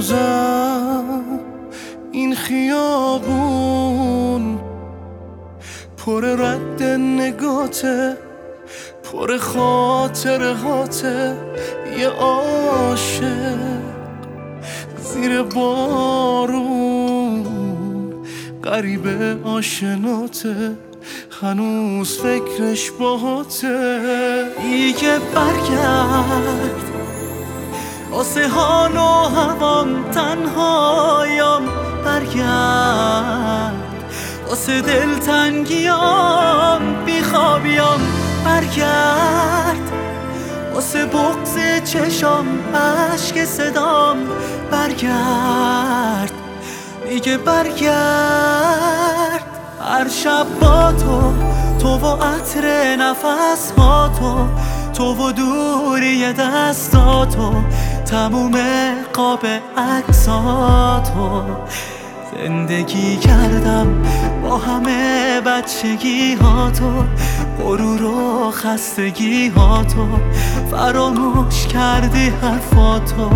هنوزم این خیابون پر رد نگاته، پر خاطره هاته، یه عاشق زیر بارون غریبه آشناته، هنوز فکرش باهاته. دیگه برگرد واسه حال و هوام، تنهایام برگرد واسه دلتنگیام، بیخوابیام برگرد واسه بغض چشام، عشق صدام برگرد دیگه برگرد. هر شب با تو و عطر نفس ها تو و دوری دستاتو، تموم قاب عکساتو. زندگی کردم با همه بچگی ها تو، غرور و خستگی ها تو، فراموش کردی حرفاتو.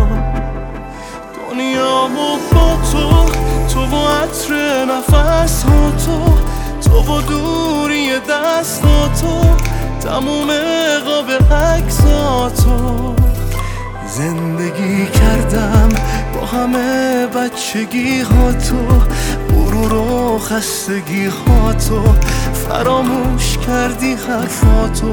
دنیامو با تو و عطر نفس ها تو و دوری دستاتو، تموم قاب عکساتو. زندگی کردم با همه بچگی ها تو، غرور و خستگی ها تو، فراموش کردی حرفاتو.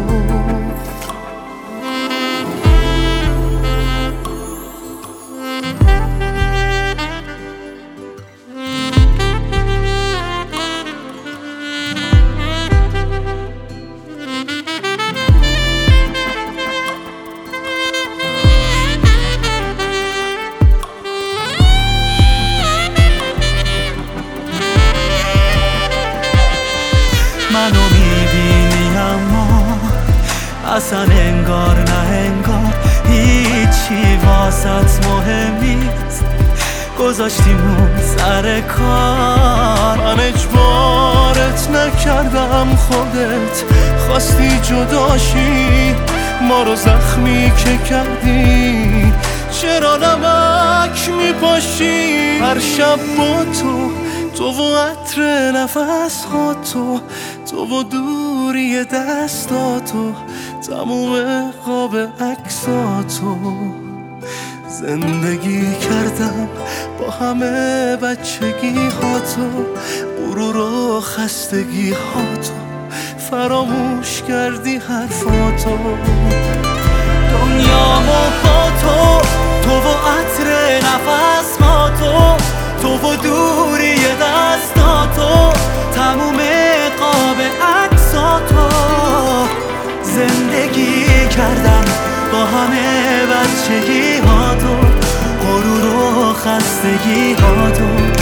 منو میبینی اما اصلا انگار نه انگار هیچی واسط مهم نیست، گذاشتیمون سر کار. من اجبارت نکردم، خودت خواستی جداشی، ما رو زخمی که کردی چرا نمک میپاشی. هر شب با تو و عطر نفس ها تو و دوری دستاتو، تموم قاب عکساتو. زندگی کردم با همه بچگی ها تو، غرور و خستگی ها تو، فراموش کردی حرفاتو. دنیامو با تو و عطر نفس ها تو و دوری دستاتو، تموم قاب عکساتو. زندگی کردم با همه بچگی ها تو، غرور و خستگی ها تو،